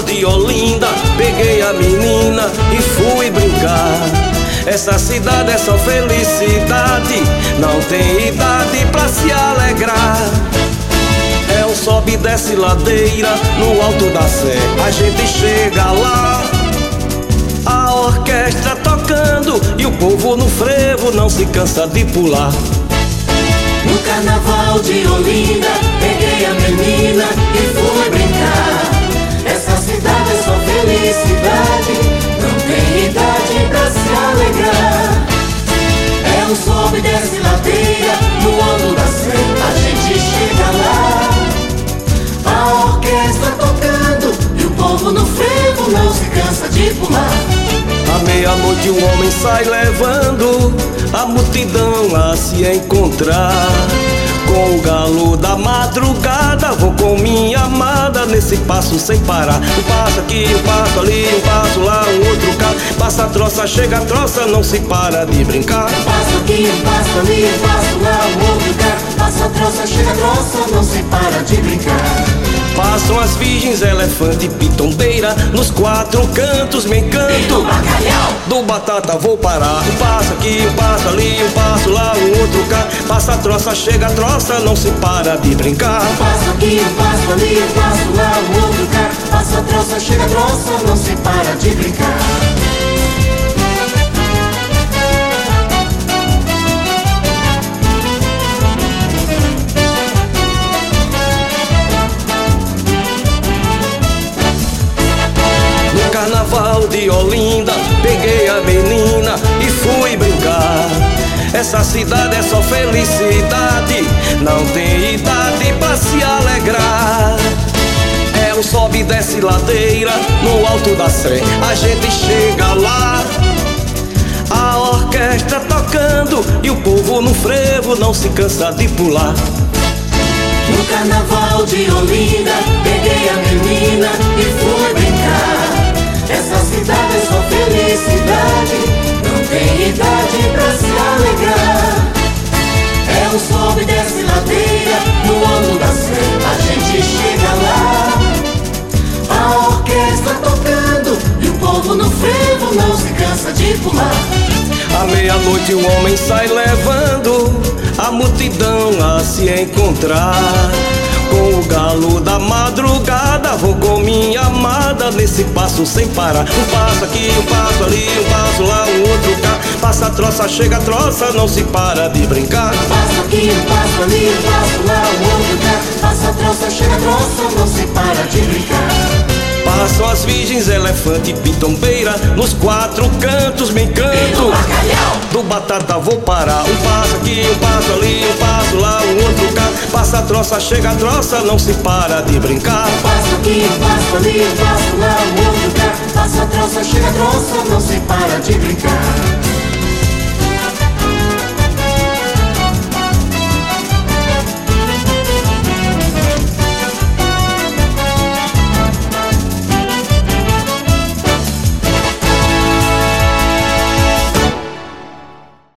de Olinda, peguei a menina e fui brincar. Essa cidade é só felicidade, não tem idade pra se alegrar. É um sobe e desce ladeira no alto da Sé, a gente chega lá. A orquestra tocando e o povo no frevo não se cansa de pular. No carnaval de Olinda, peguei a menina e fui brincar. Essa cidade é só felicidade, não tem idade pra se alegrar. É um sobe e desce ladeira no alto da Sé, a gente chega lá. A orquestra tocando e o povo no frevo não se cansa de pular. À meia-noite o homem sai levando a multidão a se encontrar. Com o galo da madrugada vou com minha amada nesse passo sem parar. Um passo aqui, um passo ali, um passo lá, um outro cá. Passa a troça, chega a troça, não se para de brincar. Um passo aqui, um passo ali, um passo lá, um outro cá. Passa a troça, chega a troça, não se para de brincar. Passam as virgens, elefante e pitombeira, nos quatro cantos me encanto. E do bacalhau, do batata vou parar. Um passo aqui, um passo ali, um passo lá, um outro cá. Passa a troça, chega a troça, não se para de brincar. um passo aqui, um passo ali, um passo lá, um outro cá. Passa a troça, chega a troça, não se para de brincar. Carnaval de Olinda, peguei a menina e fui brincar. Essa cidade é só felicidade, não tem idade pra se alegrar. É um sobe e desce ladeira no alto da Sé, a gente chega lá. A orquestra tocando e o povo no frevo não se cansa de pular. No carnaval de Olinda, peguei a menina e fui brincar. Essa cidade é só felicidade, não tem idade pra se alegrar. É um sobe e desce ladeira no alto da Sé, a gente chega lá. A orquestra tocando e o povo no frevo não se cansa de pular. À meia-noite o homem sai levando a multidão a se encontrar. Com o galo da madrugada vou com minha amada nesse passo sem parar. Um passo aqui, um passo ali, um passo lá, um outro cá. Passa a troça, chega a troça, não se para de brincar. Um passo aqui, um passo ali, um passo lá, um outro cá. Passa a troça, chega a troça, não se para de brincar. Passam as virgens, elefante e pitombeira, nos quatro cantos me encanto. E do bacalhau, do batata vou parar. Um passo aqui, um passo ali, um passo lá, um outro cá. Passa a troça, chega a troça, não se para de brincar. um passo aqui, um passo ali, um passo lá, um outro cá. Passa a troça, chega a troça, não se para de brincar.